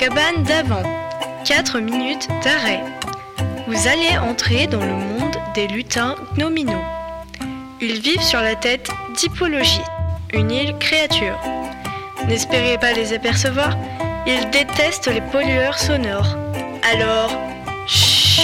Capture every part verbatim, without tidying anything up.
cabane d'avant. quatre minutes d'arrêt. Vous allez entrer dans le monde des lutins gnominaux. Ils vivent sur la tête d'Hippologie, une île créature. N'espérez pas les apercevoir, ils détestent les pollueurs sonores. Alors, chut.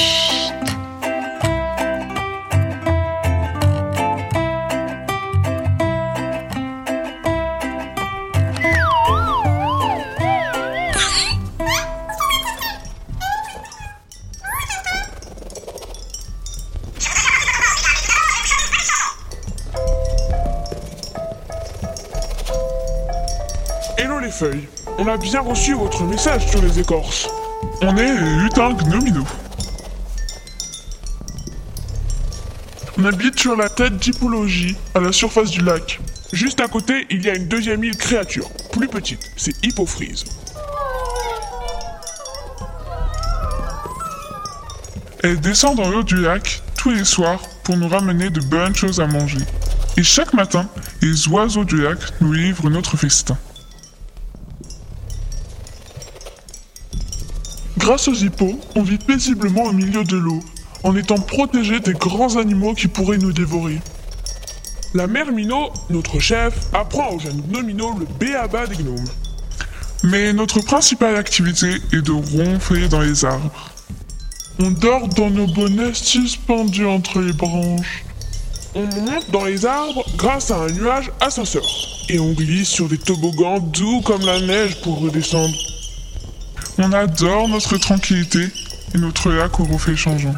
Hello les feuilles, on a bien reçu votre message sur les écorces. On est les lutins gnominaux. On habite sur la tête d'Hippologie, à la surface du lac. Juste à côté, il y a une deuxième île créature, plus petite, c'est Hippofreeze. Elle descend dans l'eau du lac tous les soirs pour nous ramener de bonnes choses à manger. Et chaque matin, les oiseaux du lac nous livrent notre festin. Grâce aux hippos, on vit paisiblement au milieu de l'eau, en étant protégés des grands animaux qui pourraient nous dévorer. La mère Minot, notre chef, apprend aux jeunes gnominaux le b.a.-ba des gnomes. Mais notre principale activité est de ronfler dans les arbres. On dort dans nos bonnets suspendus entre les branches. On monte dans les arbres grâce à un nuage ascenseur. Et on glisse sur des toboggans doux comme la neige pour redescendre. On adore notre tranquillité et notre lac aux reflets changeants.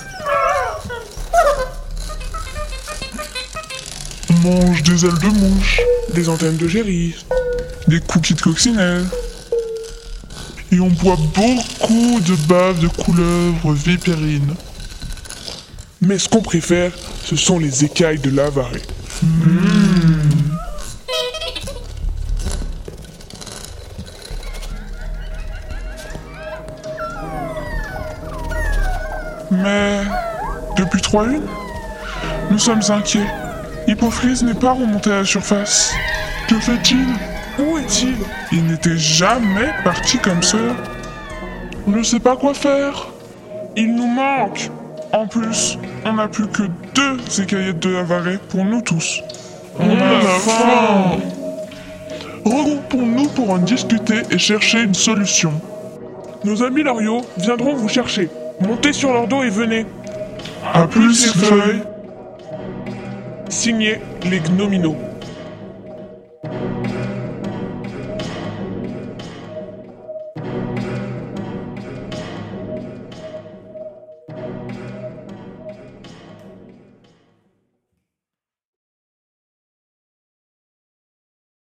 On mange des ailes de mouche, des antennes de géris, des cookies de coccinelle. Et on boit beaucoup de bave de couleuvres vipérines. Mais ce qu'on préfère, ce sont les écailles de l'Avaray. Mmh. Mais depuis trois lunes, nous sommes inquiets. Hippofreeze n'est pas remonté à la surface. Que fait-il? Où est-il? Il n'était jamais parti comme ça. On ne sait pas quoi faire. Il nous manque. En plus, on n'a plus que deux écaillettes de l'Avaray pour nous tous. On, on a faim. Regroupons-nous pour en discuter et chercher une solution. Nos amis Loriot viendront vous chercher. Montez sur leur dos et venez. A plus les feuilles. Signé les Gnominaux.